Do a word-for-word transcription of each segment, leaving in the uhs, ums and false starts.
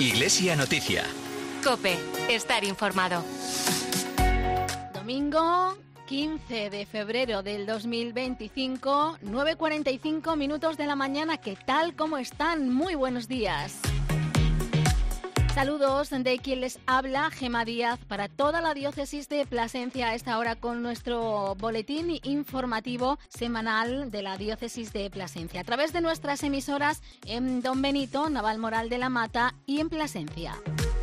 Iglesia Noticia. COPE. Estar informado. Domingo quince de febrero del dos mil veinticinco, nueve cuarenta y cinco minutos de la mañana. ¿Qué tal? ¿Cómo están? Muy buenos días. Saludos de quien les habla, Gema Díaz, para toda la diócesis de Plasencia a esta hora con nuestro boletín informativo semanal de la diócesis de Plasencia a través de nuestras emisoras en Don Benito, Navalmoral de la Mata y en Plasencia.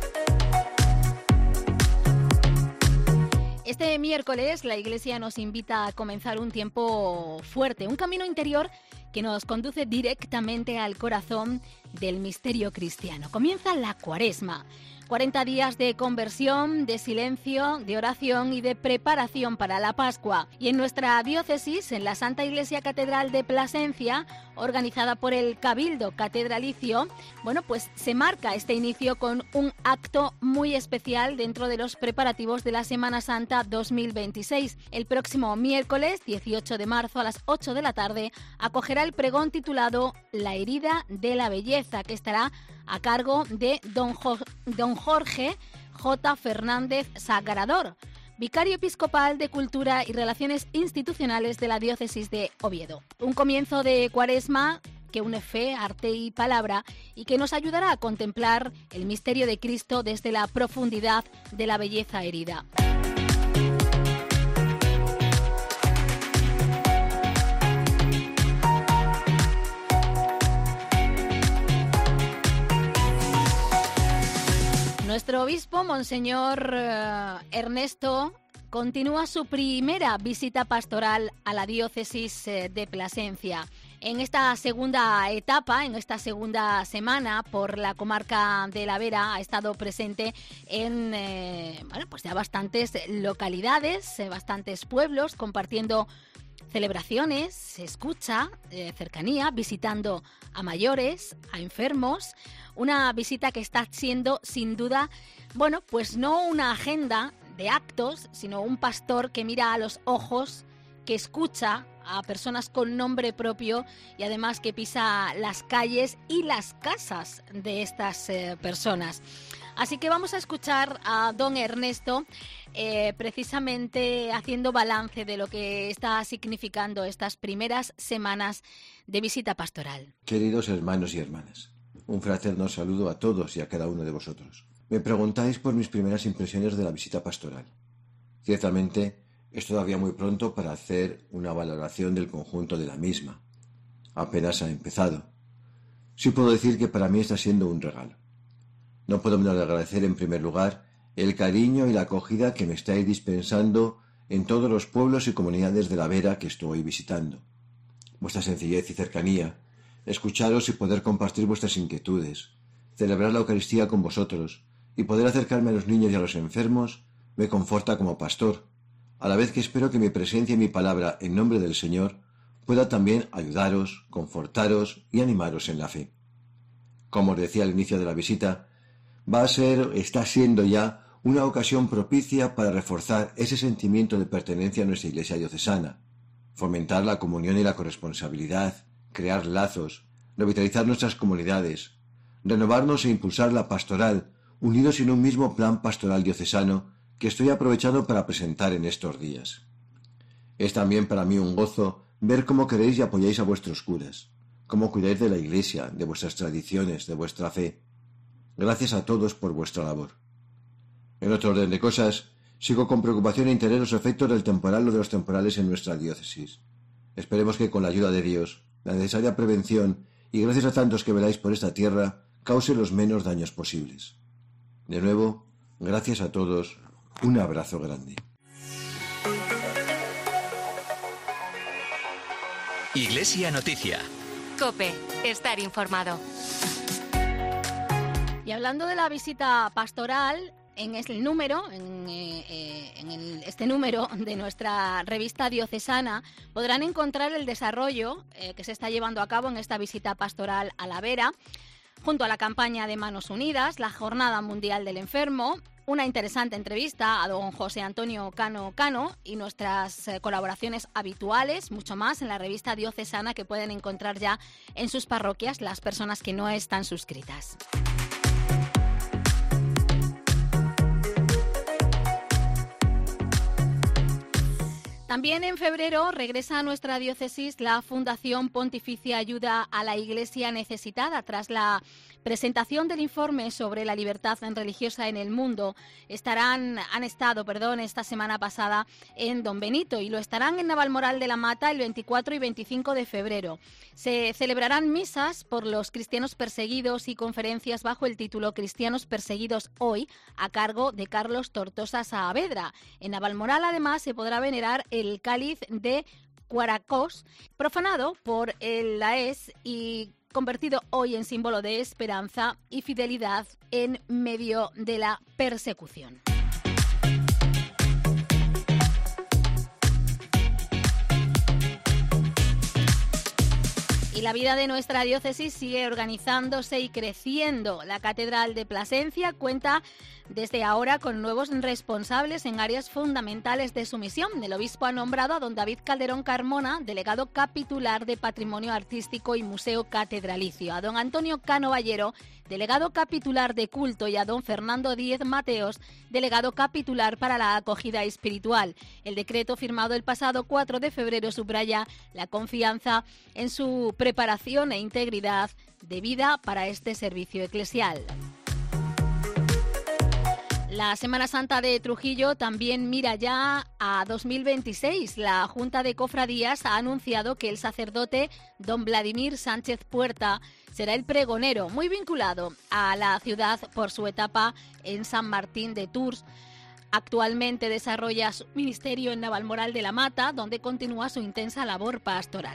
Este miércoles la Iglesia nos invita a comenzar un tiempo fuerte, un camino interior que nos conduce directamente al corazón del misterio cristiano. Comienza la Cuaresma, cuarenta días de conversión, de silencio, de oración y de preparación para la Pascua. Y en nuestra diócesis, en la Santa Iglesia Catedral de Plasencia, organizada por el Cabildo Catedralicio, bueno, pues se marca este inicio con un acto muy especial dentro de los preparativos de la Semana Santa dos mil veintiséis. El próximo miércoles, dieciocho de marzo, a las ocho de la tarde, acogerá el pregón titulado La herida de la belleza, que estará a cargo de don, jo- don Jorge J. Fernández Sagrador, vicario episcopal de Cultura y Relaciones Institucionales de la Diócesis de Oviedo. Un comienzo de Cuaresma que une fe, arte y palabra y que nos ayudará a contemplar el misterio de Cristo desde la profundidad de la belleza herida. Nuestro obispo, Monseñor eh, Ernesto, continúa su primera visita pastoral a la diócesis eh, de Plasencia. En esta segunda etapa, en esta segunda semana, por la comarca de la Vera, ha estado presente en eh, bueno, pues ya bastantes localidades, eh, bastantes pueblos, compartiendo celebraciones, escucha, eh, cercanía, visitando a mayores, a enfermos. Una visita que está siendo, sin duda, bueno, pues no una agenda de actos, sino un pastor que mira a los ojos, que escucha a personas con nombre propio y además que pisa las calles y las casas de estas eh, personas. Así que vamos a escuchar a don Ernesto eh, precisamente haciendo balance de lo que está significando estas primeras semanas de visita pastoral. Queridos hermanos y hermanas, un fraterno saludo a todos y a cada uno de vosotros. Me preguntáis por mis primeras impresiones de la visita pastoral. Ciertamente es todavía muy pronto para hacer una valoración del conjunto de la misma. Apenas ha empezado. Sí puedo decir que para mí está siendo un regalo. No puedo menos de agradecer en primer lugar el cariño y la acogida que me estáis dispensando en todos los pueblos y comunidades de la Vera que estoy visitando. Vuestra sencillez y cercanía, escucharos y poder compartir vuestras inquietudes, celebrar la Eucaristía con vosotros y poder acercarme a los niños y a los enfermos me conforta como pastor, a la vez que espero que mi presencia y mi palabra en nombre del Señor pueda también ayudaros, confortaros y animaros en la fe. Como os decía al inicio de la visita, va a ser, está siendo ya, una ocasión propicia para reforzar ese sentimiento de pertenencia a nuestra Iglesia diocesana, fomentar la comunión y la corresponsabilidad, crear lazos, revitalizar nuestras comunidades, renovarnos e impulsar la pastoral, unidos en un mismo plan pastoral diocesano que estoy aprovechando para presentar en estos días. Es también para mí un gozo ver cómo queréis y apoyáis a vuestros curas, cómo cuidáis de la Iglesia, de vuestras tradiciones, de vuestra fe. Gracias a todos por vuestra labor. En otro orden de cosas, sigo con preocupación e interés los efectos del temporal o de los temporales en nuestra diócesis. Esperemos que con la ayuda de Dios, la necesaria prevención y gracias a tantos que veláis por esta tierra, cause los menos daños posibles. De nuevo, gracias a todos, un abrazo grande. Iglesia Noticia. COPE. Estar informado. Y hablando de la visita pastoral, en el número, en, eh, en el, este número de nuestra revista diocesana, podrán encontrar el desarrollo eh, que se está llevando a cabo en esta visita pastoral a la Vera, junto a la campaña de Manos Unidas, la Jornada Mundial del Enfermo, una interesante entrevista a don José Antonio Cano Cano y nuestras eh, colaboraciones habituales, mucho más en la revista diocesana que pueden encontrar ya en sus parroquias las personas que no están suscritas. También en febrero regresa a nuestra diócesis la Fundación Pontificia Ayuda a la Iglesia Necesitada. Tras la presentación del informe sobre la libertad religiosa en el mundo, estarán, han estado perdón, esta semana pasada en Don Benito y lo estarán en Navalmoral de la Mata el veinticuatro y veinticinco de febrero. Se celebrarán misas por los cristianos perseguidos y conferencias bajo el título Cristianos perseguidos hoy, a cargo de Carlos Tortosa Saavedra. En Navalmoral, además, se podrá venerar el cáliz de Cuaracós, profanado por el laés y convertido hoy en símbolo de esperanza y fidelidad en medio de la persecución. Y la vida de nuestra diócesis sigue organizándose y creciendo. La Catedral de Plasencia cuenta desde ahora con nuevos responsables en áreas fundamentales de su misión. El obispo ha nombrado a don David Calderón Carmona, delegado capitular de Patrimonio Artístico y Museo Catedralicio, a don Antonio Cano Ballero, delegado capitular de Culto, y a don Fernando Díez Mateos, delegado capitular para la acogida espiritual. El decreto firmado el pasado cuatro de febrero subraya la confianza en su preparación e integridad de vida para este servicio eclesial. La Semana Santa de Trujillo también mira ya a dos mil veintiséis. La Junta de Cofradías ha anunciado que el sacerdote don Vladimir Sánchez Puerta será el pregonero, muy vinculado a la ciudad por su etapa en San Martín de Tours. Actualmente desarrolla su ministerio en Navalmoral de la Mata, donde continúa su intensa labor pastoral.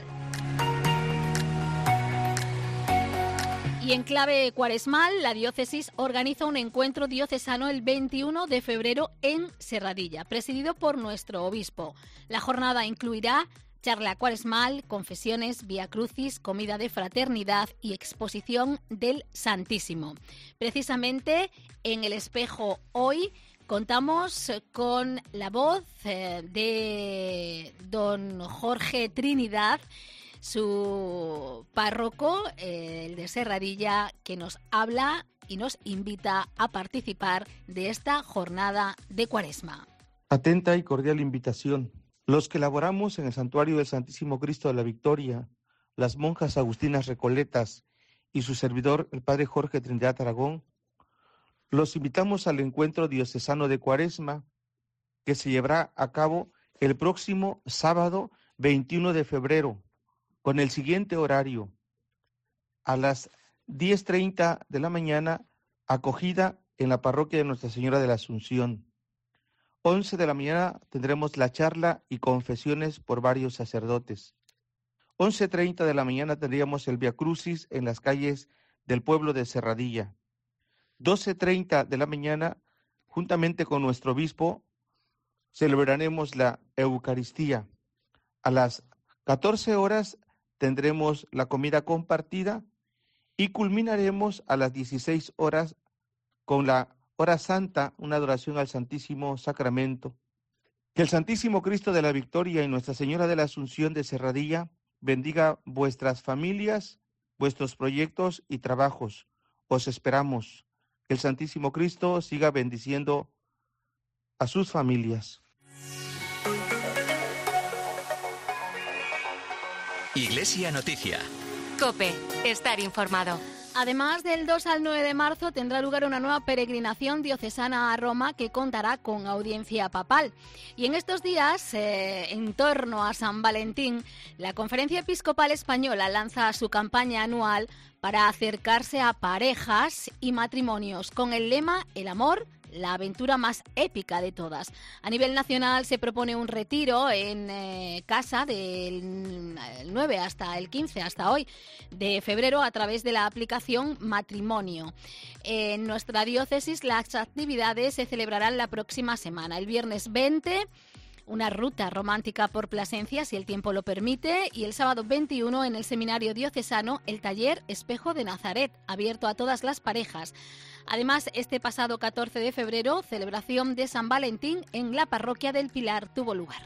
Y en clave cuaresmal, la diócesis organiza un encuentro diocesano el veintiuno de febrero en Serradilla, presidido por nuestro obispo. La jornada incluirá charla cuaresmal, confesiones, vía crucis, comida de fraternidad y exposición del Santísimo. Precisamente en el espejo hoy contamos con la voz de don Jorge Trinidad, su párroco, el de Serradilla, que nos habla y nos invita a participar de esta jornada de Cuaresma. Atenta y cordial invitación. Los que laboramos en el Santuario del Santísimo Cristo de la Victoria, las monjas agustinas recoletas y su servidor, el padre Jorge Trinidad Aragón, los invitamos al encuentro diocesano de Cuaresma que se llevará a cabo el próximo sábado veintiuno de febrero, con el siguiente horario: a las diez treinta de la mañana, acogida en la parroquia de Nuestra Señora de la Asunción. once de la mañana tendremos la charla y confesiones por varios sacerdotes. once treinta de la mañana tendríamos el Via Crucis en las calles del pueblo de Serradilla. doce treinta de la mañana, juntamente con nuestro obispo, celebraremos la Eucaristía. A las catorce horas tendremos la comida compartida y culminaremos a las dieciséis horas con la hora santa, una adoración al Santísimo Sacramento. Que el Santísimo Cristo de la Victoria y Nuestra Señora de la Asunción de Serradilla bendiga vuestras familias, vuestros proyectos y trabajos. Os esperamos. Que el Santísimo Cristo siga bendiciendo a sus familias. Iglesia Noticia. COPE. Estar informado. Además, del dos al nueve de marzo tendrá lugar una nueva peregrinación diocesana a Roma que contará con audiencia papal. Y en estos días, eh, en torno a San Valentín, la Conferencia Episcopal Española lanza su campaña anual para acercarse a parejas y matrimonios con el lema El amor, la aventura más épica de todas. A nivel nacional se propone un retiro en eh, casa del nueve hasta el quince, hasta hoy, de febrero, a través de la aplicación Matrimonio. En nuestra diócesis las actividades se celebrarán la próxima semana. El viernes veinte, una ruta romántica por Plasencia, si el tiempo lo permite, y el sábado veintiuno en el Seminario Diocesano el taller Espejo de Nazaret, abierto a todas las parejas. Además, este pasado catorce de febrero, celebración de San Valentín en la Parroquia del Pilar tuvo lugar.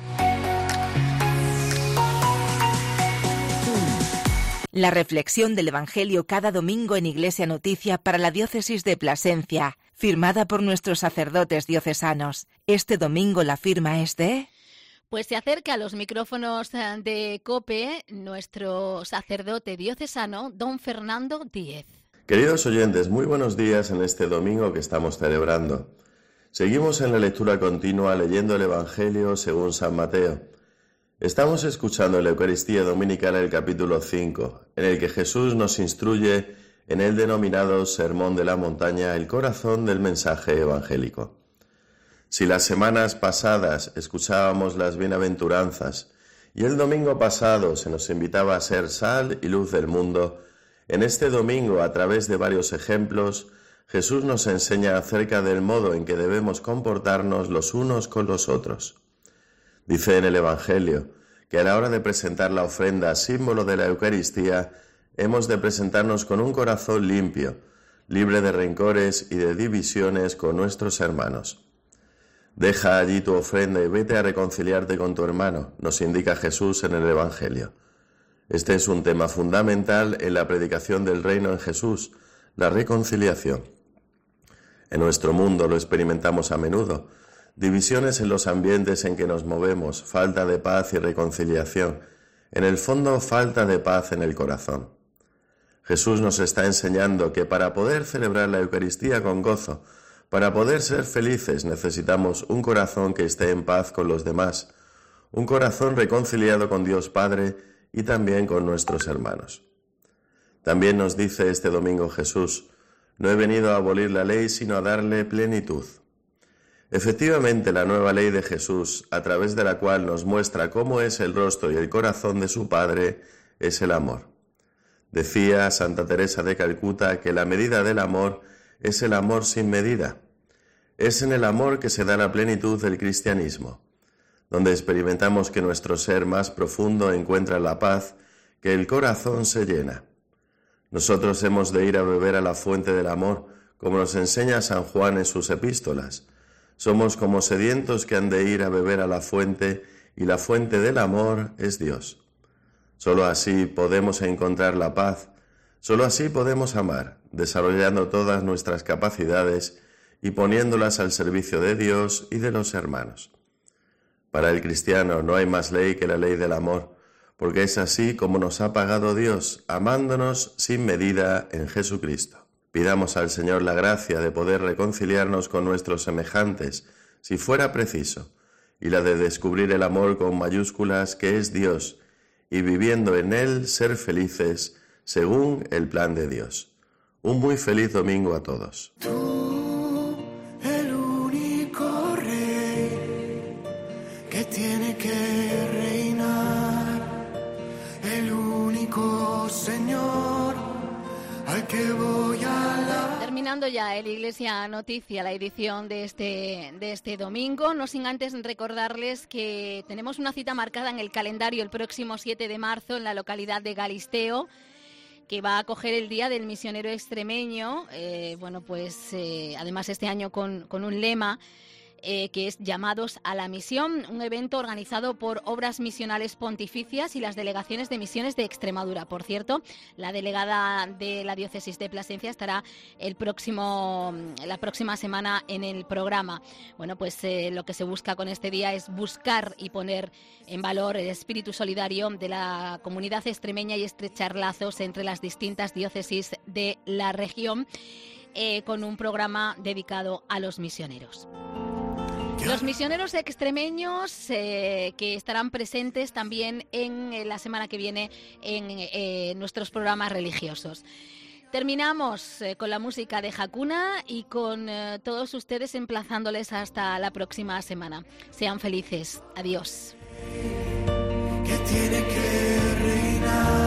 La reflexión del Evangelio cada domingo en Iglesia Noticia para la Diócesis de Plasencia, firmada por nuestros sacerdotes diocesanos. Este domingo la firma es de... Pues se acerca a los micrófonos de COPE nuestro sacerdote diocesano, don Fernando Díez. Queridos oyentes, muy buenos días en este domingo que estamos celebrando. Seguimos en la lectura continua leyendo el Evangelio según San Mateo. Estamos escuchando en la Eucaristía Dominical el capítulo cinco, en el que Jesús nos instruye en el denominado Sermón de la Montaña, el corazón del mensaje evangélico. Si las semanas pasadas escuchábamos las bienaventuranzas y el domingo pasado se nos invitaba a ser sal y luz del mundo, en este domingo, a través de varios ejemplos, Jesús nos enseña acerca del modo en que debemos comportarnos los unos con los otros. Dice en el Evangelio que a la hora de presentar la ofrenda, símbolo de la Eucaristía, hemos de presentarnos con un corazón limpio, libre de rencores y de divisiones con nuestros hermanos. Deja allí tu ofrenda y vete a reconciliarte con tu hermano, nos indica Jesús en el Evangelio. Este es un tema fundamental en la predicación del reino en Jesús, la reconciliación. En nuestro mundo lo experimentamos a menudo, divisiones en los ambientes en que nos movemos, falta de paz y reconciliación, en el fondo falta de paz en el corazón. Jesús nos está enseñando que para poder celebrar la Eucaristía con gozo, para poder ser felices necesitamos un corazón que esté en paz con los demás, un corazón reconciliado con Dios Padre y también con nuestros hermanos. También nos dice este domingo Jesús, no he venido a abolir la ley sino a darle plenitud. Efectivamente, la nueva ley de Jesús, a través de la cual nos muestra cómo es el rostro y el corazón de su Padre, es el amor. Decía Santa Teresa de Calcuta que la medida del amor es el amor sin medida. Es en el amor que se da la plenitud del cristianismo, donde experimentamos que nuestro ser más profundo encuentra la paz, que el corazón se llena. Nosotros hemos de ir a beber a la fuente del amor, como nos enseña San Juan en sus epístolas. Somos como sedientos que han de ir a beber a la fuente, y la fuente del amor es Dios. Solo así podemos encontrar la paz, solo así podemos amar, desarrollando todas nuestras capacidades y poniéndolas al servicio de Dios y de los hermanos. Para el cristiano no hay más ley que la ley del amor, porque es así como nos ha pagado Dios, amándonos sin medida en Jesucristo. Pidamos al Señor la gracia de poder reconciliarnos con nuestros semejantes, si fuera preciso, y la de descubrir el amor con mayúsculas que es Dios, y viviendo en Él ser felices según el plan de Dios. Un muy feliz domingo a todos. Tú, el único rey que tiene que reinar, el único Señor al que voy a alabar. Terminando ya el Iglesia Noticia, la edición de este, de este domingo, no sin antes recordarles que tenemos una cita marcada en el calendario el próximo siete de marzo en la localidad de Galisteo, que va a acoger el Día del Misionero Extremeño, eh, bueno, pues eh, además este año con, con un lema eh, que es Llamados a la Misión, un evento organizado por Obras Misionales Pontificias y las delegaciones de misiones de Extremadura. Por cierto, la delegada de la Diócesis de Plasencia estará el próximo, la próxima semana en el programa. Bueno, pues eh, lo que se busca con este día es buscar y poner en valor el espíritu solidario de la comunidad extremeña y estrechar lazos entre las distintas diócesis de la región, eh, con un programa dedicado a los misioneros. Los misioneros extremeños eh, que estarán presentes también en eh, la semana que viene en eh, nuestros programas religiosos. Terminamos eh, con la música de Hakuna y con eh, todos ustedes emplazándoles hasta la próxima semana. Sean felices. Adiós. Que tiene que reinar.